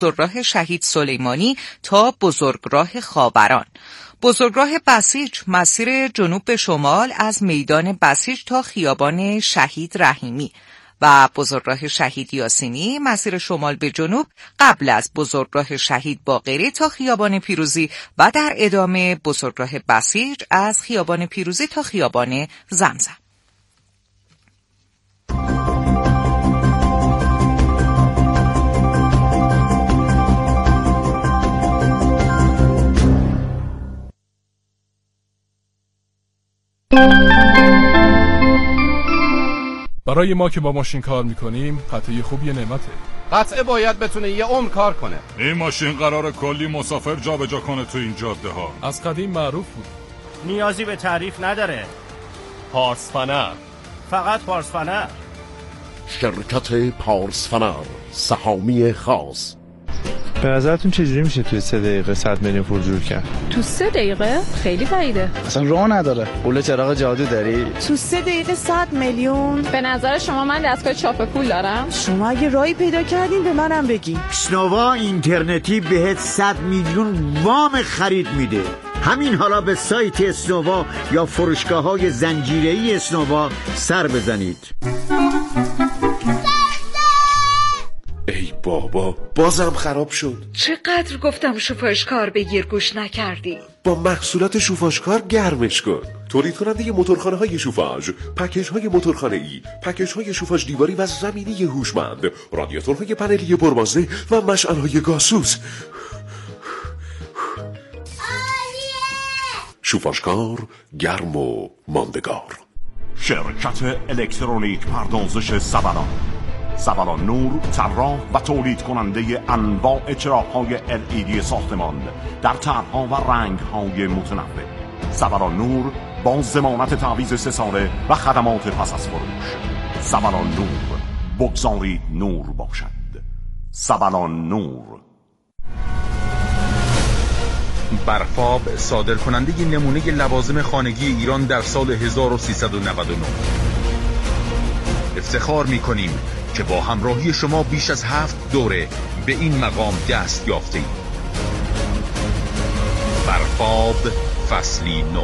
بزرگراه شهید سلیمانی تا بزرگراه خاوران. بزرگراه بسیج مسیر جنوب به شمال از میدان بسیج تا خیابان شهید رحیمی و بزرگراه شهید یاسینی مسیر شمال به جنوب قبل از بزرگراه شهید باقری تا خیابان پیروزی و در ادامه بزرگراه بسیج از خیابان پیروزی تا خیابان زمزم. برای ما که با ماشین کار میکنیم قطعه خوب یه نعمته. قطعه باید بتونه یه عمر کار کنه. این ماشین قراره کلی مسافر جابجا کنه تو این جاده ها. از قدیم معروف بود. نیازی به تعریف نداره. پارسفنر، فقط پارسفنر. شرکت پارسفنر، سهامی خاص. به نظرتون چجوری میشه توی 3 دقیقه 100 میلیون پول جور کرد؟ تو 3 دقیقه؟ خیلی بعیده. اصلا راه نداره. قول چراغ جادو داری؟ تو 3 دقیقه 100 میلیون؟ به نظر شما من دستگاه چاپ پول دارم؟ شما اگه راهی پیدا کردین به منم بگین. اسنوا اینترنتی بهت 100 میلیون وام خرید میده. همین حالا به سایت اسنوا یا فروشگاه‌های زنجیره‌ای اسنوا سر بزنید. ای بابا بازم خراب شد. چقدر گفتم شوفاژکار بگیر گوش نکردی. با محصولات شوفاژکار گرمش کن. تولید کننده موتورخانه‌های شوفاژ، پکیج‌های موتورخانه‌ای، پکیج‌های شوفاژ دیواری و زمینی هوشمند، رادیاتورهای پنلی پربازه و مشعل‌های گازسوز. شوفاژکار گرم و ماندگار. شرکت الکترونیک پردازش سبلان نور، طراح و تولید کننده انواع چراغ‌های LED ساختمان در طرح‌ها و رنگ‌های متنوع. سبلان نور با ضمانت تعویض 3 ساله و خدمات پس از فروش. سبلان نور، بگذارید نور باشد. سبلان نور. برفاب صادر کننده نمونه لوازم خانگی ایران در سال 1399. افتخار می‌کنیم که با همراهی شما بیش از 7 دوره به این مقام دست یافته‌ایم. برفاب فصلی نو.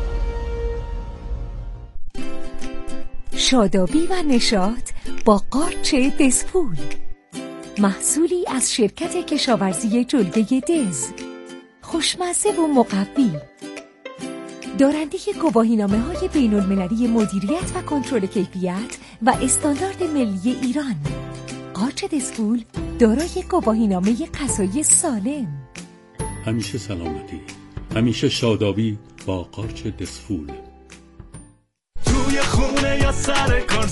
شادابی و نشاط با قارچ دزفول، محصولی از شرکت کشاورزی جلگه دز، خوشمزه و مقوی، دارنده گواهینامه‌های بین‌المللی مدیریت و کنترل کیفیت و استاندارد ملی ایران. قارچ دزفول دارای گواهینامه غذایی سالم. همیشه سلامتی، همیشه شادابی با قارچ دزفول. توی خونه یا سر کار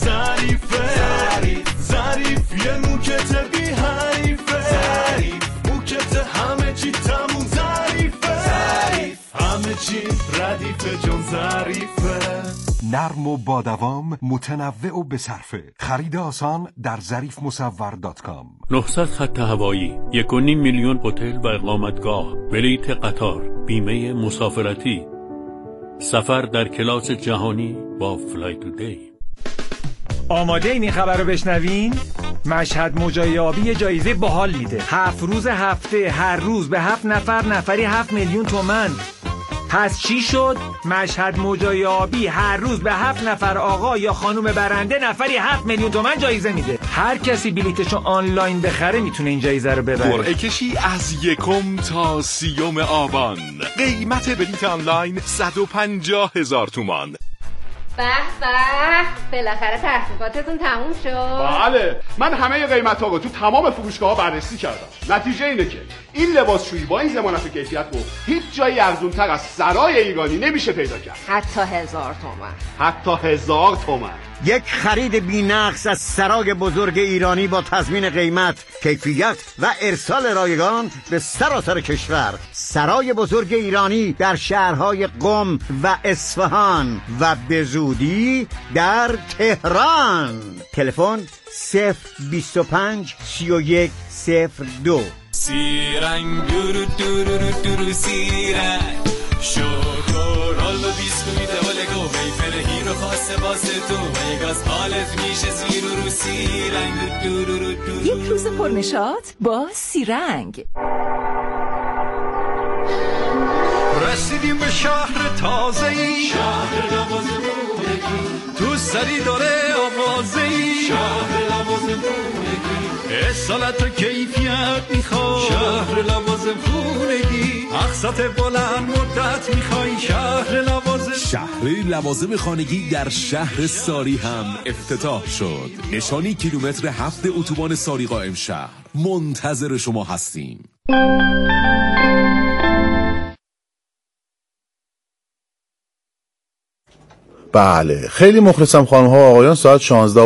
ظریف یه موکت بی حریفه، موکت همه چی تموم ظریفه، همه چی ردیفه جون ظریفه. نرم و با دوام، متنوع و بصرفه. خرید آسان در ظریفمصور.com. 900 خط هوایی، 1.5 میلیون هتل و اقامتگاه، بلیط قطار، بیمه مسافرتی، سفر در کلاس جهانی با فلای تودی. آماده این خبر رو بشنوین؟ مشهد مجای آبی جایزه باحال میده. 7 روز هفته، هر روز به 7 نفر، نفری 7 میلیون تومان. پس چی شد؟ مشهد موجای آبی هر روز به 7 نفر آقا یا خانوم برنده نفری 7 میلیون تومان جایزه میده. هر کسی بلیتشو آنلاین بخره میتونه این جایزه رو ببره. قرعه کشی از 1 تا 30 آبان. قیمت بلیت آنلاین 150,000 تومان. به بالاخره تحقیقاتتون تموم شد. بله، من همه قیمت‌ها رو تو تمام فروشگاه‌ها بررسی کردم. نتیجه اینه که این لباسشویی با این ضمانت و کیفیت رو هیچ جایی ارزان‌تر از سرای ایرانی نمیشه پیدا کرد. حتی 1000 تومان. حتی 1000 تومان. یک خرید بی‌نقص از سرای بزرگ ایرانی با تضمین قیمت، کیفیت و ارسال رایگان به سراسر کشور. سرای بزرگ ایرانی در شهرهای قم و اصفهان و به زودی در تهران. تلفن 025 31 02. سیرنگ دورو دورو دورو سیرنگ شکر قلب بیسکویت و لگو ویفر هیرو خاصه واسه تو و یک از حالت میشه زیر و رو سیرنگ یک روز پرنشاط با سیرنگ. رسیدیم به شهر تازه‌ای، شهر لوازم خونگی، تو سری داره آوازه‌ای، شهر لوازم خونگی، اصالت و کیفیت میخوای، شهر لوازم خونگی، اقساط بلند مدت میخوای، شهر لوازم. شهر لوازم خانگی در شهر ساری هم افتتاح شد. نشانی کیلومتر 7 اتوبان ساری قائم شهر. منتظر شما هستیم. بله خیلی مخلصم خانم ها و آقایان. ساعت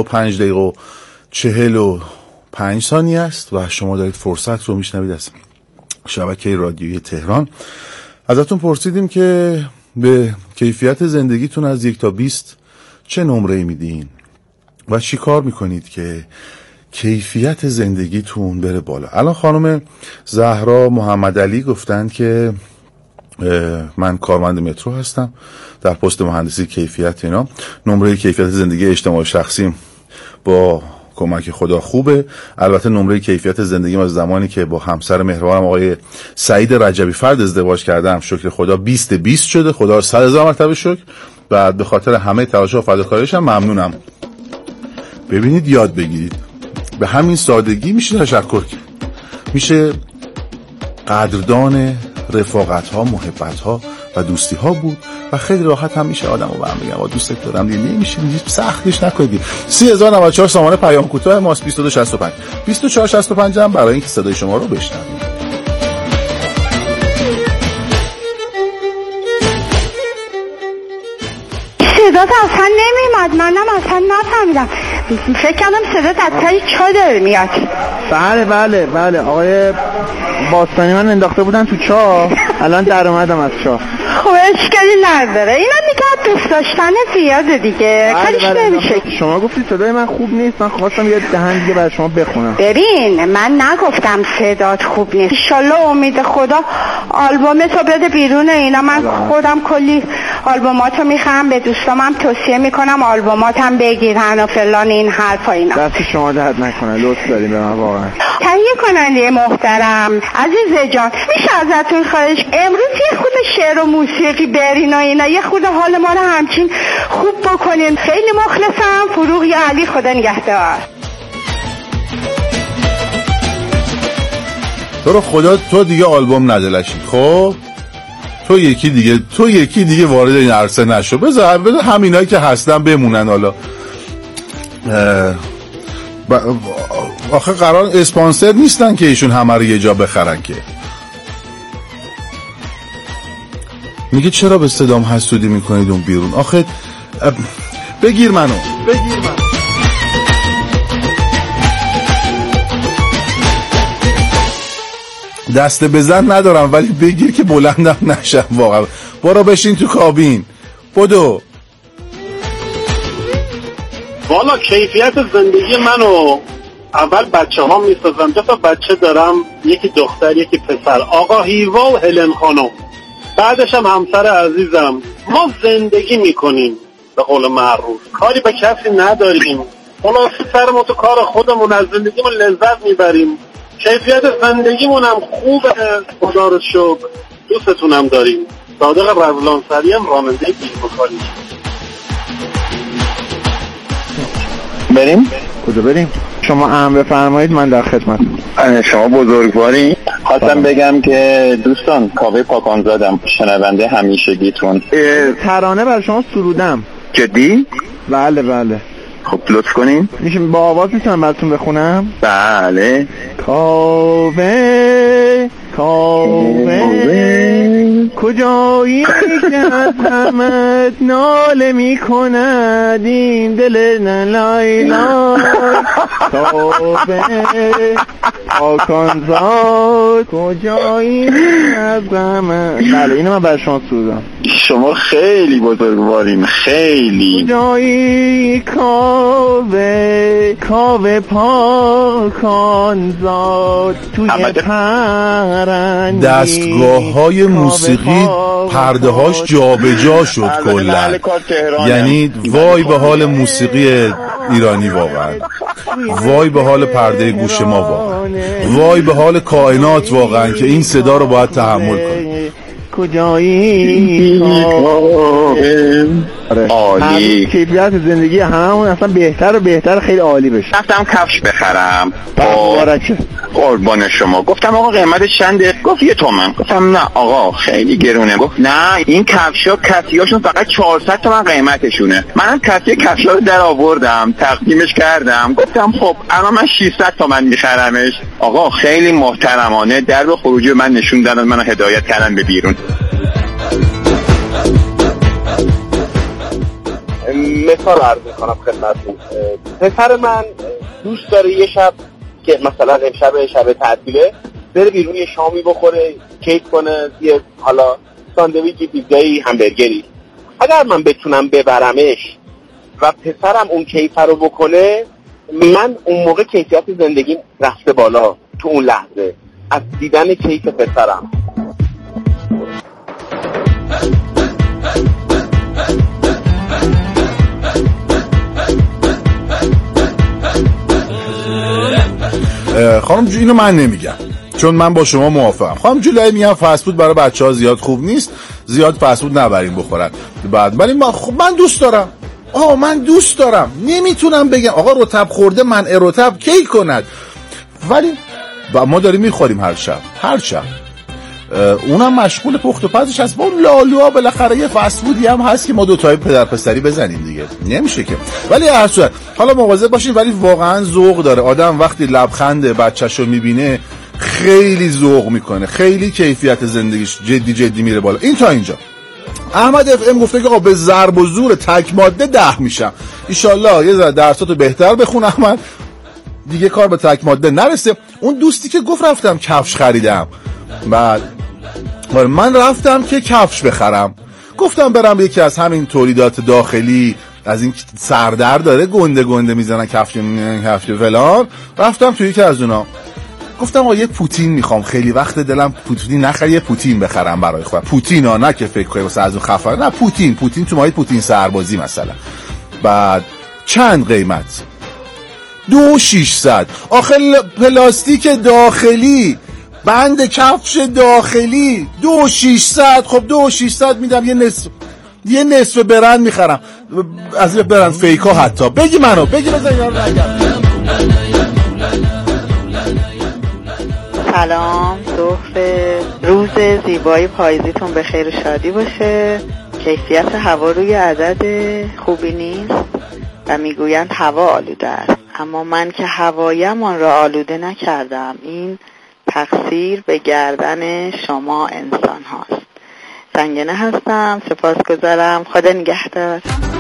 16:05:45 است و شما دارید فرصت رو میشنوید از شبکه رادیویی تهران. ازتون پرسیدیم که به کیفیت زندگیتون از 1 تا 20 چه نمره‌ای میدین و چی کار میکنید که کیفیت زندگیتون بره بالا. الان خانم زهرا محمدعلی گفتن که من کارمند مترو هستم در پست مهندسی کیفیت. اینا نمره کیفیت زندگی اجتماعی شخصیم با کمک خدا خوبه. البته نمره کیفیت زندگیم از زمانی که با همسر مهربانم آقای سعید رجبی فرد ازدواج کردم شکر خدا 20/20 شده. خدا رو 100,000 مرتبه شکر. بعد به خاطر همه تلاش و فداکاریش هم ممنونم. ببینید یاد بگیرید، به همین سادگی میشه تشکر کرد، میشه قدردان رفاقت ها، محبت ها و دوستی ها بود و خیلی راحت هم میشه آدمو برام بگم با دوستت دارم دیگه، نمیشه سختش نکنید. 30,094 سامانه پیام کوتاه ماست 2265 2465 هم برای اینکه صدای شما رو بشنویم. صدات اصلا نمیمد، منم اصلا نفهمیدم، فکر کردم صدات از تایی چا داره میاد. بله آقای باستانی من انداخته بودن تو چاه، الان در اومدم از چاه. خب اشکالی نداره، اینا دیگه دوست داشتن زیاده دیگه، کاریش نمیشه. شما گفتی صدای من خوب نیست، من خواستم یه دهن دیگه برای شما بخونم. ببین من نگفتم صدات خوب نیست، انشالله امید خدا آلبومتو بده بیرون. اینا من خودم کلی آلبوماتو میخرم، به دوستامم توصیه میکنم آلبوماتم بگیرن و فلان این حرفا. اینا دست شما درد نکنه، لطف دارین به من واقعا. تهیه کننده محترم عزیز جان، میشه ازتون خواهش امروز یه خود شعر و موسیقی برین و اینا، یه خود حال ما رو همچین خوب بکنین. خیلی مخلصم. فروغ یا علی، خدا نگهدار. تو رو خدا تو دیگه آلبوم ندلشید. خب تو یکی دیگه وارد این عرصه نشو. بذار همینایی که هستن بمونن. حالا آخه قرار اسپانسر نیستن که ایشون همه رو یه جا بخرن که. میگه چرا به صدام حسودی میکنید اون بیرون؟ آخه بگیر منو. دست بزن ندارم ولی بگیر که بلندم نشم واقعا. برو بشین تو کابین بدو. والا کیفیت زندگی منو اول بچه ها میسازم. 2 تا بچه دارم، یکی دختر یکی پسر، آقا هیوا و هلن خانم. بعدش هم همسر عزیزم. ما زندگی میکنیم به قول معروف، کاری به کسی نداریم، خلاصه سرمون تو کار خودمون، از زندگیمون لذت میبریم. کیفیت زندگیمون هم خوبه خدا رو شکر. دوستتونم داریم. صادق رزلانسری هم راننده بیرکاری. بریم؟ کجا بریم؟ شما امر بفرمایید، من در خدمت. شما بزرگواری. خواستم بگم که دوستان کاوه پاکانزادم، شنونده همیشگیتون. ترانه برای شما سرودم. جدی؟ بله. خب لطف کنین. میشه با آواز میتونم براتون بخونم؟ بله. کاوه کجایی که از همت ناله میکند این دل نلایلا. کاوه پاکانزاد کجایی از همت. بله اینو من برای شما سرودم. شما خیلی بزرگوارین، خیلی. جایی کاوه پاکان زاد توی پرندی. دستگاه‌های موسیقی پرده هاش جابجا شد کلا. یعنی وای به حال موسیقی ایرانی واقعا، وای به حال پرده گوش ما واقعا، وای به حال کائنات واقعا که این صدا رو باید تحمل کنه. کجایی عالی، کیفیت زندگی همون اصلا بهتر و بهتر، خیلی عالی بشه. رفتم کفش بخرم، مبارکه. قربان شما. گفتم آقا قیمتش چنده؟ گفت 1 تومن. گفتم نه آقا خیلی گرونه. گفت نه این کفشا کتیاشون فقط 400 تومن قیمتشونه. منم کتی کفشا رو در آوردم، تقدیمش کردم، گفتم خب الان من 600 تومن میخرمش. آقا خیلی محترمانه در به خروجی من نشون دادن، منو هدایت کردن به بیرون. مثال عرض میکنم خدمتتون. پسر من دوست داره یه شب که مثلا شب تعطیله بره بیرون یه شامی بخوره، کیک کنه، یه حالا ساندویچی، پیتزایی، همبرگری. اگر من بتونم ببرمش و پسرم اون کیف رو بکنه، من اون موقع کیفیت زندگیم رفته بالا. تو اون لحظه از دیدن کیف پسرم. خانم جو اینو من نمیگم چون من با شما موافقم. خانم جولای میگم فست‌فود برای بچه‌ها زیاد خوب نیست، زیاد فست‌فود نبرین بخورن. بعد ولی من دوست دارم. من دوست دارم. نمیتونم بگم آقا رطب خورده من رطب کی کند. ولی ما داریم میخوریم هر شب. اونم مشغول پخت و پزش هست. با لالوها بالاخره یه فست‌فودی هم هست که ما دو تای پدر پسری بزنیم دیگه. نمیشه که. ولی هر صورت حالا مواظب باشین. ولی واقعا ذوق داره. آدم وقتی لبخند بچه‌شو میبینه خیلی ذوق میکنه، خیلی کیفیت زندگیش جدی میره بالا. این تا اینجا. احمد اف ام گفته که آقا به ضرب و زور تک ماده 10 میشم. ان شاءالله یه ذره درساتو بهتر بخون احمد، دیگه کار به تک ماده نرسه. اون دوستی که گفت رفتم کفش خریدم، بعد من رفتم که کفش بخرم، گفتم برم یکی از همین تولیدات داخلی، از این سردر داره گنده میزنن کفش فلان، رفتم توی یکی از اونا گفتم آقا یه پوتین میخوام، خیلی وقت دلم پوتین نخرم، یه پوتین بخرم برای خودم. پوتین ها، نه که فکر کنی واسه از اون خفر، نه پوتین تو مایه پوتین سربازی مثلا. بعد چند قیمت؟ 2600. آخه پلاستیک داخلی، بند کفش داخلی 2600. خب 2600 میدم، یه نصف برند میخرم، از برند فیکا حتی. بگی بزن یارو نگم. سلام، روز زیبای پاییزیتون به خیر و شادی باشه. کیفیت هوا روی عدد خوبی نیست و میگویند هوا آلوده است، اما من که هوایم آن را آلوده نکردم. این تقصیر به گردن شما انسان هاست. سنگنه هستم، سپاسگزارم، خدا نگهدار.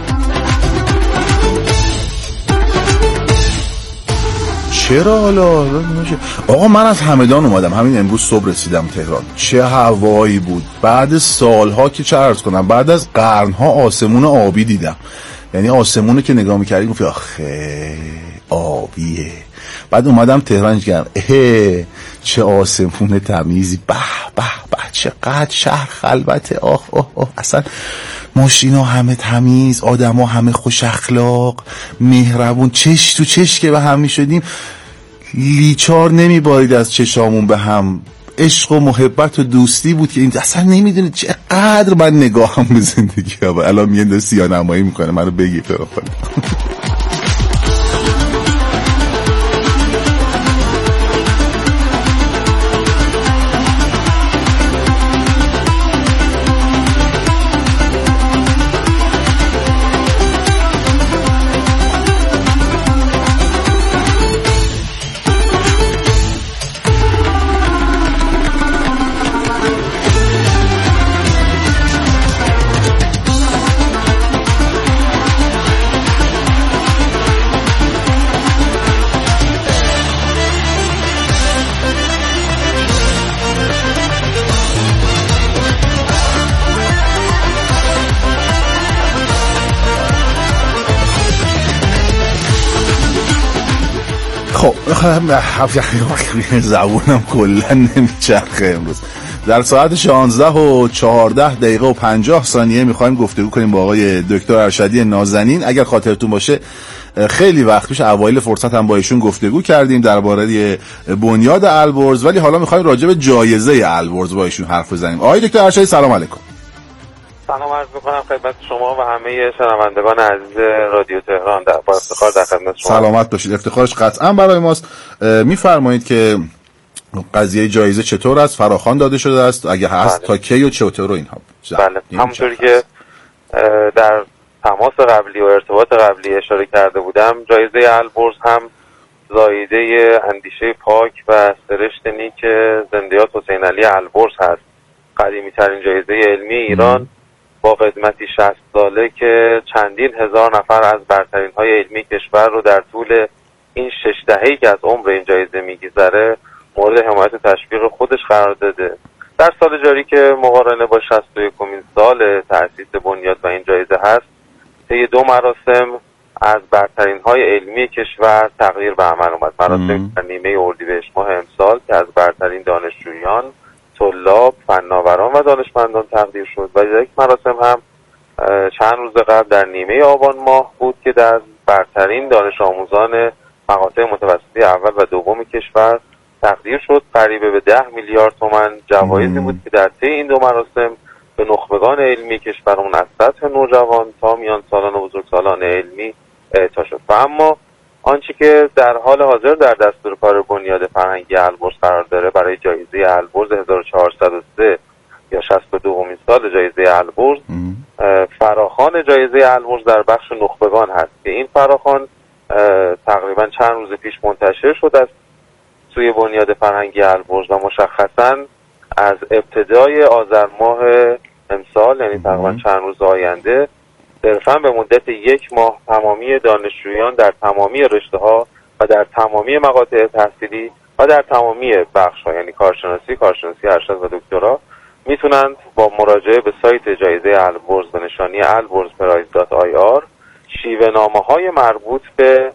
چرا حالا آقا من از همدان اومدم، همین امروز صبح رسیدم تهران. چه هوایی بود بعد سالها که چه عرض کنم، بعد از قرنها آسمون آبی دیدم. یعنی آسمونه که نگاه میکردی گفتی آخه آبیه. بعد اومدم تهران کردم چه آسمون تمیزی، به چقدر شهر خلوته. اصلا ماشینا همه تمیز، آدما همه خوش اخلاق، مهربون، چش تو چش که به هم میشدیم لیچار نمیبارید از چشامون به هم. عشق و محبت و دوستی بود که این اصلا نمیدونید چقدر من نگاهم به زندگی الان میاد سیاه‌نمایی میکنه منو بگی فرافل. زبونم کلا نمیچرخه امروز. در ساعت 16:14:50 میخوایم گفتگو کنیم با آقای دکتر ارشدی نازنین. اگر خاطرتون باشه خیلی وقت پیش اوایل فرصت هم با ایشون گفتگو کردیم درباره بنیاد البرز، ولی حالا میخوایم راجع به جایزه البرز با ایشون حرف بزنیم. آقای دکتر ارشدی سلام علیکم. سلام عرض میکنم خدمت شما و همه شنوندگان عزیز رادیو تهران. با افتخار در خدمت شما. سلامت باشید. افتخارش قطعا برای ماست. میفرمایید که قضیه جایزه چطور است؟ فراخوان داده شده است؟ اگه هست تا کی و چطور و اینها؟ بله، همونطوری که در تماس قبلی و ارتباط قبلی اشاره کرده بودم، جایزه البرز هم زایده اندیشه پاک و سرشت نیک زندیات حسین علی البرز هست. قدیمی ترین جایزه علمی ایران با قدمتی 60 ساله که چندین هزار نفر از برترین های علمی کشور رو در طول این 6 دهه‌ای که از عمر این جایزه میگذره مورد حمایت و تشویق خودش قرار داده. در سال جاری که مقارنه با 61مین سال تأسیس بنیاد و این جایزه هست، طی 2 مراسم از برترین های علمی کشور تغییر به عمل اومد. مراسم در نیمه اردیبهشت ماه امسال که از برترین دانشجویان، طلاب، فناوران و دانشمندان تقدیر شد و یک مراسم هم چند روز قبل در نیمه آبان ماه بود که در برترین دانش آموزان مقاطع متوسطه اول و دوم کشور تقدیر شد. قریب به 10 میلیارد تومان جوایزی بود که در طی این 2 مراسم به نخبگان علمی کشورمون از سطح نوجوان تا میان سالان و بزرگسالان علمی اعطا شد. و اما آنچه که در حال حاضر در دستور کار بنیاد فرهنگی البرز قرار داره برای جایزه البرز 1403 یا 62مین سال جایزه البرز، فراخوان جایزه البرز در بخش نخبگان هست که این فراخوان تقریبا چند روز پیش منتشر شد از سوی بنیاد فرهنگی البرز و مشخصاً از ابتدای آذر ماه امسال، یعنی تقریبا چند روز آینده، صرفاً به مدت 1 ماه تمامی دانشجویان در تمامی رشته‌ها و در تمامی مقاطع تحصیلی و در تمامی بخش‌ها، یعنی کارشناسی ارشد و دکترا، میتونند با مراجعه به سایت جایزه البرز به نشانی alburzprize.ir شیوه‌نامه‌های مربوط به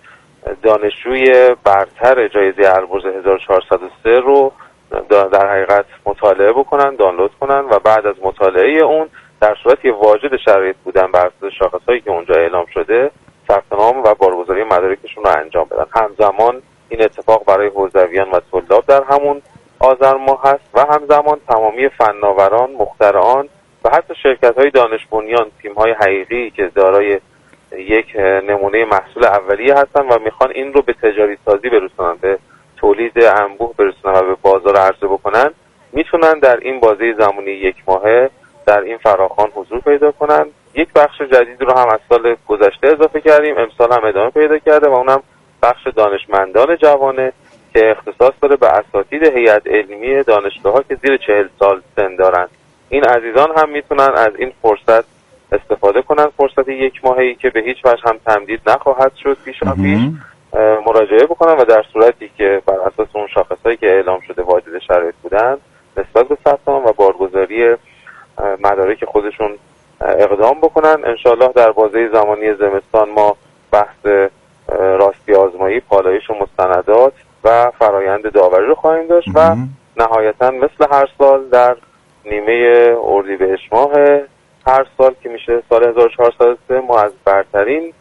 دانشجوی برتر جایزه البرز 1403 رو در حقیقت مطالعه بکنن، دانلود کنن و بعد از مطالعه اون در صورتی واجد شرایط بودن بر اساس شاخص‌هایی که اونجا اعلام شده ثبت نام و بارگذاری مدارکشون رو انجام بدن. همزمان این اتفاق برای حوزویان و طلاب در همون آذر ماه هست و همزمان تمامی فناوران، مخترعان و حتی شرکت‌های دانش بنیان، تیم‌های حقیقی که دارای یک نمونه محصول اولیه هستن و میخوان این رو به تجاری سازی برسونن، به تولید انبوه برسونن و به بازار عرضه بکنن، میتونن در این بازه زمانی 1 ماهه در این فراخوان حضور پیدا کنن. یک بخش جدید رو هم از سال گذشته اضافه کردیم، امسال هم ادامه پیدا کرده و اونم بخش دانشمندان جوانه که اختصاص داره به اساتید هیئت علمی دانشگاه‌ها که زیر 40 سال سن دارن. این عزیزان هم میتونن از این فرصت استفاده کنن، فرصت 1 ماهه‌ای که به هیچ وجه هم تمدید نخواهد شد پیشاپیش، مراجعه بکنن و در صورتی که بر اساس اون شاخص‌هایی که اعلام شده واجد شرایط بودن نسبت به ثبت نام و بارگذاری مدارک خودشون اقدام بکنن. انشالله در بازه زمانی زمستان ما بحث راستی آزمایی، پالایش و مستندات و فرایند داوری رو خواهیم داشت و نهایتاً مثل هر سال در نیمه اردیبهشت ماه هر سال که میشه سال 1403 ما از برترین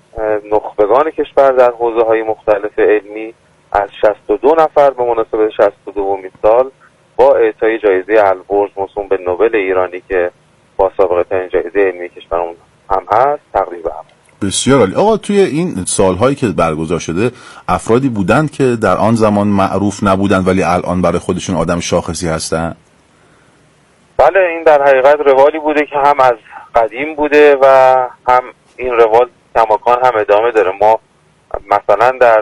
نخبگان کشور در حوزه‌های مختلف علمی از 62 نفر به مناسبت 62مین سال با اعطای جایزه البرز موسوم به نوبل ایرانی که با سابقه ترین جایزه علمی کشورمون هم هست تقدیر به هم. بسیار عالی. آقا توی این سالهایی که برگزار شده افرادی بودند که در آن زمان معروف نبودند ولی الان برای خودشون آدم شاخصی هستن؟ بله، این در حقیقت روالی بوده که هم از قدیم بوده و هم این روال کماکان هم ادامه داره. ما مثلا در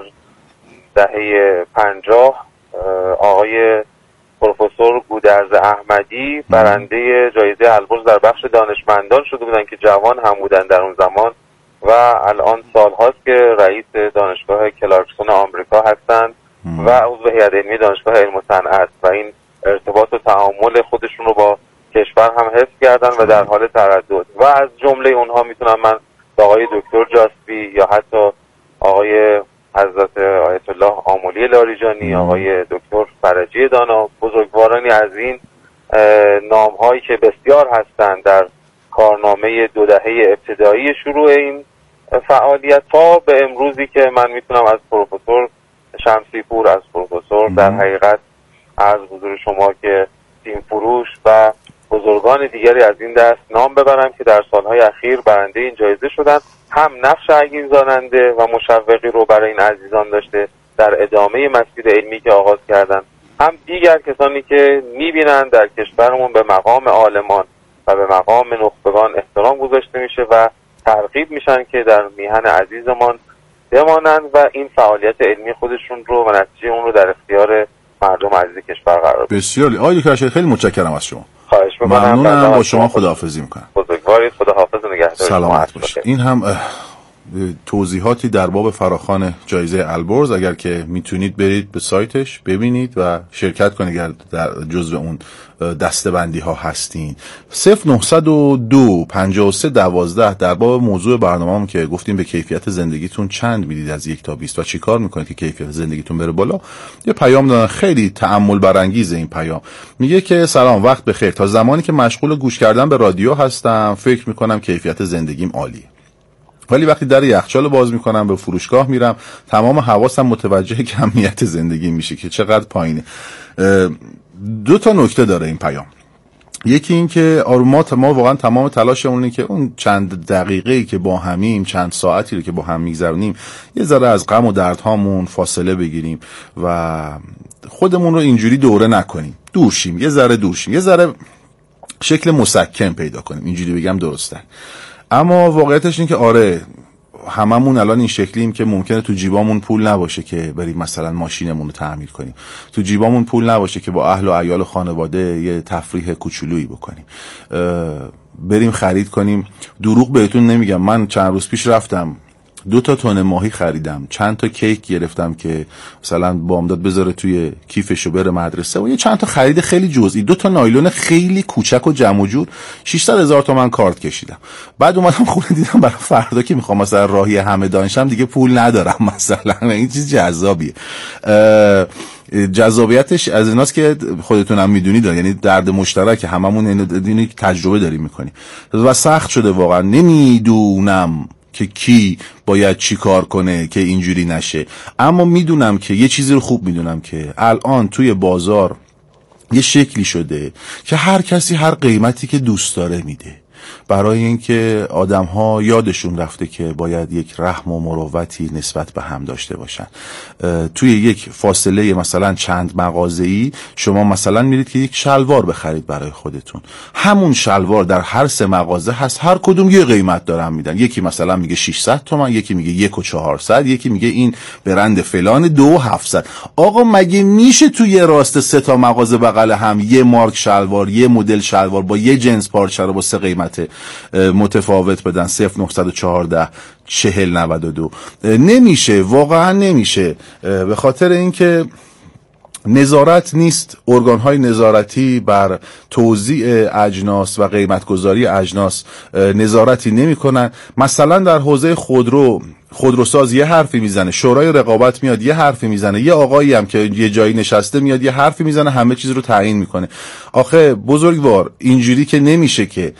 دهه 50 آقای پروفسور گودرز احمدی برنده جایزه البرز در بخش دانشمندان شده بودن که جوان هم بودن در اون زمان و الان سالهاست که رئیس دانشگاه کلارکسون آمریکا هستند و عضو هیئت علمی دانشگاه علم و صنعت و این ارتباط و تعامل خودشون رو با کشور هم حفظ کردن و در حال تردد و از جمله اونها میتونم من آقای دکتر جاسبی یا حتی آقای حضرت آیت الله آملی لاریجانی، آقای دکتر فرجی دانا، بزرگوارانی از این نام‌هایی که بسیار هستند در کارنامه 2 دهه ابتدایی شروع این فعالیت تا به امروزی که من میتونم از پروفسور شمسی پور، از پروفسور در حقیقت از حضور شما که تیم فروش و بزرگان دیگری از این دست نام ببرم که در سالهای اخیر برنده این جایزه شدن. هم نقش عگین‌زننده و مشوقی رو برای این عزیزان داشته در ادامه مسیر علمی که آغاز کردن، هم دیگر کسانی که میبینن در کشورمون به مقام عالمان و به مقام نخبگان احترام گذاشته میشه و ترغیب میشن که در میهن عزیزمان بمانند و این فعالیت علمی خودشون رو و نتیجه اون رو در اختیار مردم عزیز کشور قرار بدن. بسیار آقای دکتر اشرفی، خیلی متشکرم از شما. خواهش می‌کنم. ممنونم. با شما خداحافظی میکنم. بزرگوارید. خداحافظ و نگهدار. سلامت باشید. این هم توضیحاتی در باب فراخوان جایزه البرز. اگر که میتونید برید به سایتش ببینید و شرکت کنید اگر در جزو اون دسته‌بندی ها هستین. 0902 53 12 در باب موضوع برنامه‌ام که گفتیم به کیفیت زندگیتون چند میدید از 1 تا 20 و چی کار میکنید که کیفیت زندگیتون بره بالا، یه پیام دادن خیلی تأمل برانگیزه. این پیام میگه که سلام، وقت بخیر. تا زمانی که مشغول گوش کردن به رادیو هستم فکر میکنم کیفیت زندگیم عالیه، ولی وقتی در یخچال باز میکنم به فروشگاه میرم تمام حواسم متوجه کمیت زندگی میشه که چقدر پایینه. 2 تا نکته داره این پیام. یکی این که ما واقعا تمام تلاشمون اینه که اون چند دقیقه‌ای که با همیم، چند ساعتی رو که با هم میگذرونیم، یه ذره از غم و دردهامون فاصله بگیریم و خودمون رو اینجوری دوره نکنیم، دورشیم، یه ذره شکل مسکن پیدا کنیم، اینجوری بگم درسته. اما واقعیتش این که آره هممون الان این شکلیم که ممکنه تو جیبامون پول نباشه که بریم مثلا ماشینمون رو تعمیر کنیم، تو جیبامون پول نباشه که با اهل و عیال و خانواده یه تفریح کوچولویی بکنیم، بریم خرید کنیم. دروغ بهتون نمیگم، من چند روز پیش رفتم 2 تا تن ماهی خریدم، چند تا کیک گرفتم که مثلا بامداد بذاره توی کیفشو بره مدرسه و یه چند تا خرید خیلی جزئی، 2 تا نایلون خیلی کوچک و جمع و جور، 600,000 تومان کارت کشیدم. بعد اومدم خونه دیدم برای فردا که میخوام مثلا راهی همدان شم دیگه پول ندارم مثلا. این چیز جذابیه. جذابیتش از ایناست که خودتونم میدونید، یعنی درد مشترک هممون، اینو تجربه داریم میکنیم و سخت شده واقعا. نمیدونم که کی باید چی کار کنه که اینجوری نشه، اما میدونم که یه چیزی رو خوب میدونم که الان توی بازار یه شکلی شده که هر کسی هر قیمتی که دوست داره میده، برای اینکه آدم‌ها یادشون رفته که باید یک رحم و مروتی نسبت به هم داشته باشن. توی یک فاصله مثلا چند مغازه‌ای شما مثلا میرید که یک شلوار بخرید برای خودتون، همون شلوار در هر 3 مغازه هست، هر کدوم یه قیمت دارن میدن. یکی مثلا میگه 600 تومان، یکی میگه 1,400، یکی میگه این برند فلان 2,700. آقا مگه میشه توی راست 3 تا مغازه بغل هم یه مارک شلوار، یه مدل شلوار با یه جنس پارچه رو با 3 قیمت متفاوت بدن؟ 0914 4092 نمیشه، واقعا نمیشه. به خاطر اینکه نظارت نیست، ارگان‌های نظارتی بر توزیع اجناس و قیمت‌گذاری اجناس نظارتی نمی‌کنن. مثلا در حوزه خودروساز یه حرفی میزنه، شورای رقابت میاد یه حرفی میزنه، یه آقایی هم که یه جایی نشسته میاد یه حرفی میزنه، همه چیز رو تعیین میکنه. آخه بزرگوار اینجوری که نمیشه که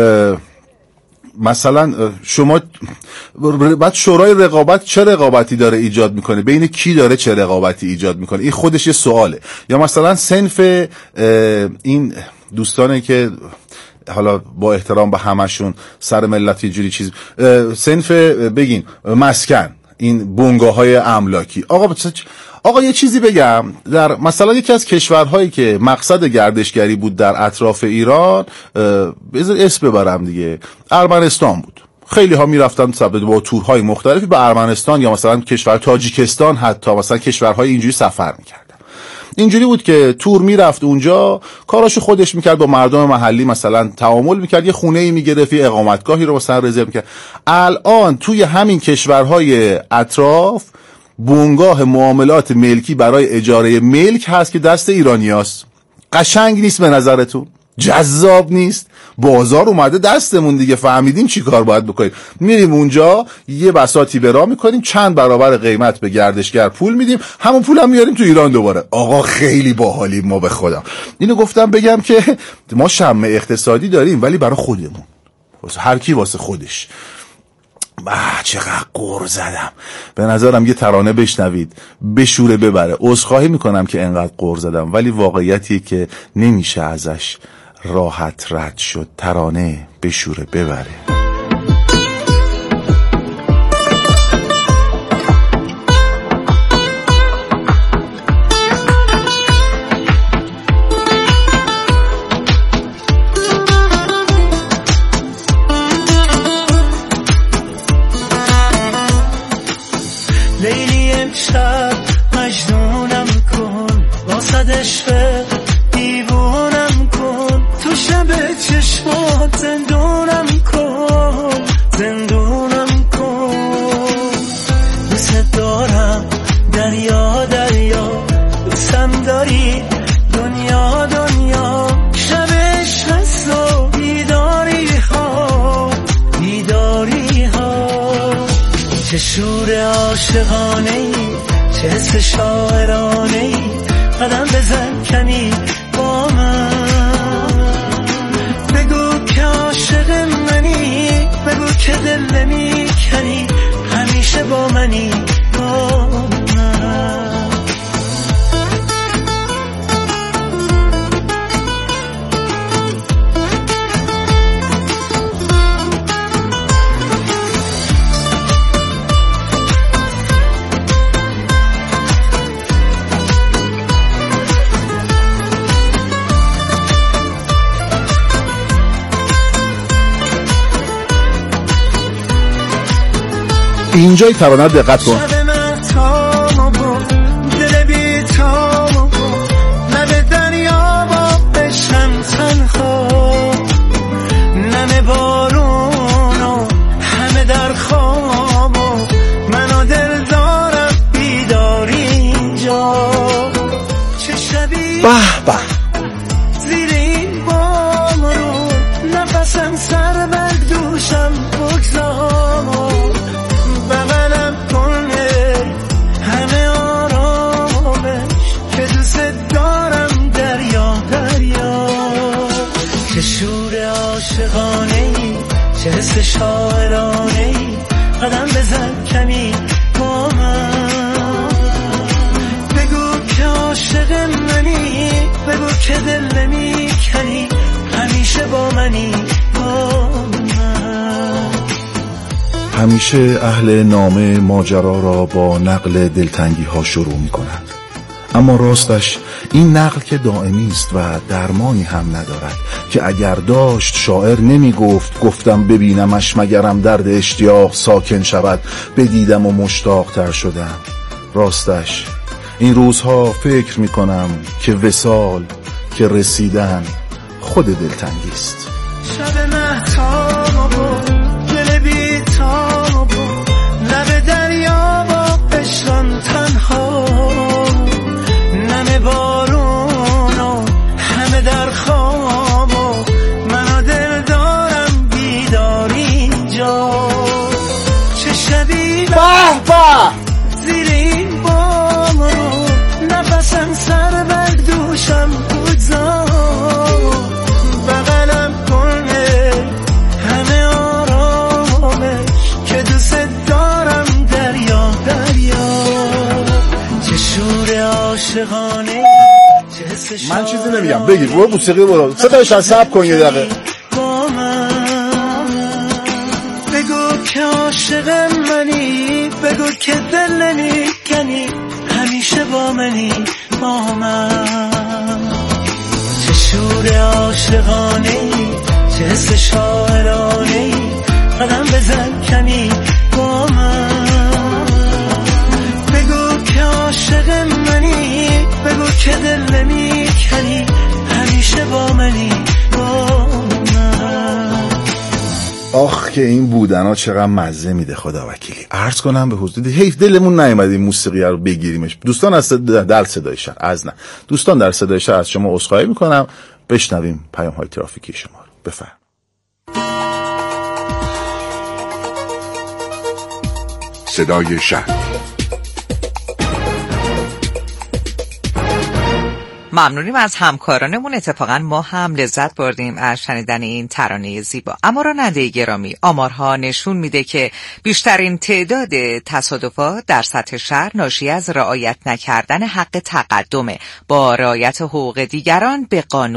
مثلا شما بعد شورای رقابت چه رقابتی داره ایجاد میکنه؟ بین کی داره چه رقابتی ایجاد میکنه؟ این خودش یه سواله. یا مثلا صنف این دوستانه که حالا با احترام به همشون سر ملت یه جوری چیز، صنف بگین مسکن، این بنگاه‌های املاکی. آقا یه چیزی بگم، در مثلا یکی از کشورهایی که مقصد گردشگری بود در اطراف ایران، بذار اسم ببرم دیگه، ارمنستان بود. خیلی ها میرفتن با تورهای مختلفی به ارمنستان یا مثلا کشور تاجیکستان، حتی مثلا کشورهای اینجوری سفر میکردن. اینجوری بود که تور میرفت اونجا، کاراشو خودش میکرد، با مردم محلی مثلا تعامل میکرد، یه خونه‌ای میگرفت، یه اقامتگاهی رو مثلا رزرو میکرد. الان توی همین کشورهای اطراف بنگاه معاملات ملکی برای اجاره ملک هست که دست ایرانیاست. قشنگ نیست به نظرتون؟ جذاب نیست؟ بازار اومده دستمون دیگه، فهمیدیم چی کار باید بکنیم. میریم اونجا یه بساطی برا میکنیم، چند برابر قیمت به گردشگر پول میدیم، همون پول هم میاریم تو ایران دوباره. آقا خیلی باحالیم ما به خدا. اینو گفتم بگم که ما شمع اقتصادی داریم ولی برای خودمون، هر کی واسه خودش. چقدر قور زدم. به نظرم یه ترانه بشنوید بشوره ببره. عذرخواهی میکنم که انقدر قور زدم ولی واقعیتیه که نمیشه ازش راحت رد شد. ترانه بشوره ببره. لیلی امشب مجنونم کن، واسد عشق دیوونم کن، تو شب چشمات زندونم کن، زندونم کن. دوست دارم دریا دریا، دوستم داری دنیا دنیا، شب عشق و بیداری ها بیداری ها. چه شور عاشقانه ای، چه حس شاعرانه ای، قدم بزن کمی با من، بگو که عاشق منی، بگو که دل نمی کنی، همیشه با منی با من. اینجای ترانه دقت کن. دل بی تامو لب دریا با بشم تنها، نم بارونو همه در خوابو، منو دل دارم بیداری اینجا. چه شبی به زیر این بارون، نفسم سر بر دوشم بگذار، بغلم کنه همه آرامش که دوست دارم دریا دریا. چه شور عاشقانه ای، چه حس شاعرانه ای، قدم بزن کمی با من، بگو که عاشق منی، بگو که دل نمی کنی، همیشه با منی با من. همیشه اهل نامه ماجرا را با نقل دلتنگی ها شروع می کند، اما راستش این نقل که دائمی است و درمانی هم ندارد، که اگر داشت شاعر نمی گفت گفتم ببینمش مگرم درد اشتیاق ساکن شود، بدیدم و مشتاق تر شدم. راستش این روزها فکر می کنم که وصال، که رسیدن خود دلتنگی است. شب مهتاب دل بی تاب، لب دریا با عشقم تنها، نم بارونو همه در خوابو، منو دل دارم بیداری اینجا. چه شبی زیر این بارون، نفسم سر بر دوشم بگذار، بغلم کنه همه آرامش که دوست دارم دریا دریا. چه شور عاشقانه، چه حس من چیزی نمیگم، بگیر برو موسیقی برو، صدایش از سب کن یه دقیقه. با من بگو که عاشق منی، بگو که دل نمی کنی، همیشه با منی با من. چه شور عاشقانه، چه حس شاعرانه، قدم بزن کمی با من، بگو که عاشق منی، بگو که دل نمی کنی، همیشه با منی با من. آخ که این بودن ها چقدر مزه میده خدا وکیلی. عرض کنم به حضور حیف دلمون نیومد این موسیقی رو بگیریمش. دوستان از در صدای شهر از نه دوستان در صدای شهر از شما عذرخواهی میکنم. بشنویم پیام‌های ترافیکی شما رو. بفرمایید. صدای شهر. ممنونیم از همکارانمون. اتفاقا ما هم لذت بردیم از شنیدن این ترانه زیبا. اما راننده گرامی، آمارها نشون میده که بیشترین تعداد تصادفات در سطح شهر ناشی از رعایت نکردن حق تقدمه با رعایت حقوق دیگران به قانون.